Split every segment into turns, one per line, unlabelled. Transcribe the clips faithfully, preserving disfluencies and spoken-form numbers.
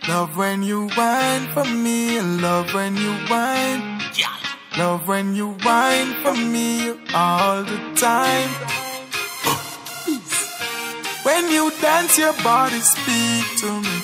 Love when you whine for me, love when you whine. Love when you whine for me all the time. When you dance, your body speak to me.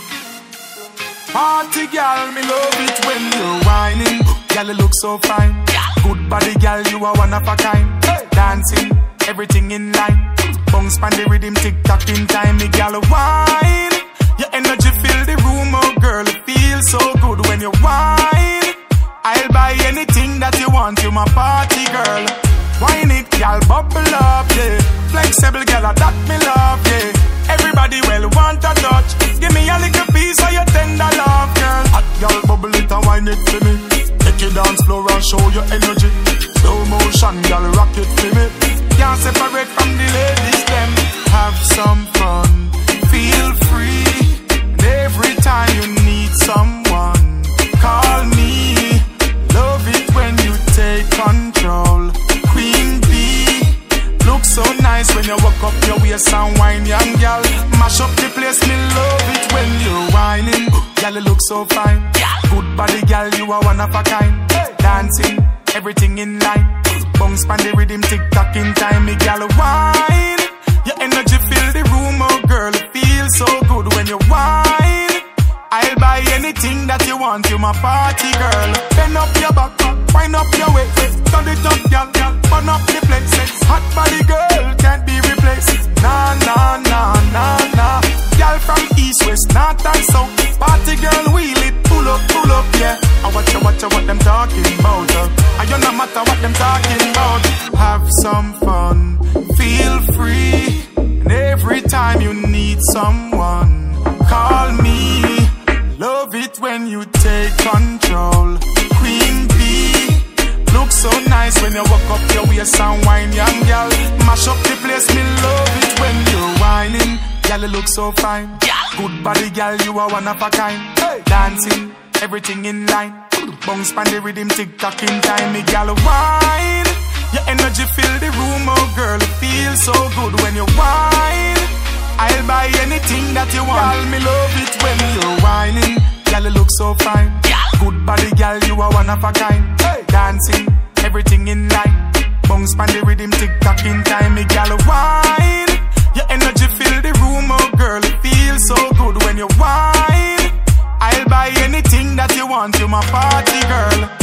Party girl, me love it when you're whining. Girl, you look so fine. Good body, girl, you are one of a kind. Dancing, everything in line. Bounce pan the rhythm, tick tock in time. Me girl, whine. Your energy fill the room, oh girl, it feels so good when you whine. I'll buy anything that you want, you my party girl. Whine it, girl, bubble up, yeah. Flexible, girl, that me love, yeah. Everybody well want a touch. Give me a little piece of your tender love, girl. Hot girl, bubble it and whine it for me. Take your dance floor and show your energy. Slow motion, girl, rock it for me. Can't separate from the ladies, them. Have some fun, feel free. And every time you need someone, call me. Love it when you take control. Queen bee, look so nice when you walk up your waist and whine, young girl. Mash up the place, me love it when you're whining. Girl, you look so fine. Good body, girl, you are one of a kind. Dancing, everything in line. Bounce pan the rhythm, tick tock in time. Me girl, whine. Your energy fill the room, oh girl, it feels so good when you whine. I'll buy anything that you want, you my party girl. Bend up your back, wind up your waist. Turn it up, girl, girl, burn up the place. Hot body girl, can't be replaced. Nah, nah, nah, nah, nah. Girl from east, west, north and south. Party girl, wheel it, pull up, pull up, yeah. I watch you, watch you, what them talking about, uh. I don't no matter what them talking about. Have some fun, feel free. And every time you need someone, call me. Love it when you take control. Queen bee, look so nice when you walk up your waist and whine, young girl. Mash up the place, me love it when you're whining. Girl, you look so fine. Good body, girl, you are one of a kind. Dancing, everything in line. Bounce pan the rhythm, tick tock in time. Me girl, whine. Your energy fill the room, oh girl, it feels so good when you whine. I'll buy anything that you want. Girl, me love it when you're whining. Girl, you look so fine. Good body, girl, you are one of a kind. Dancing, everything in line. Bounce pan the rhythm, tick tock in time. Me girl, whine. Your energy fill the room, oh girl, it feels so good when you whine. I'll buy anything that you want, you my party girl.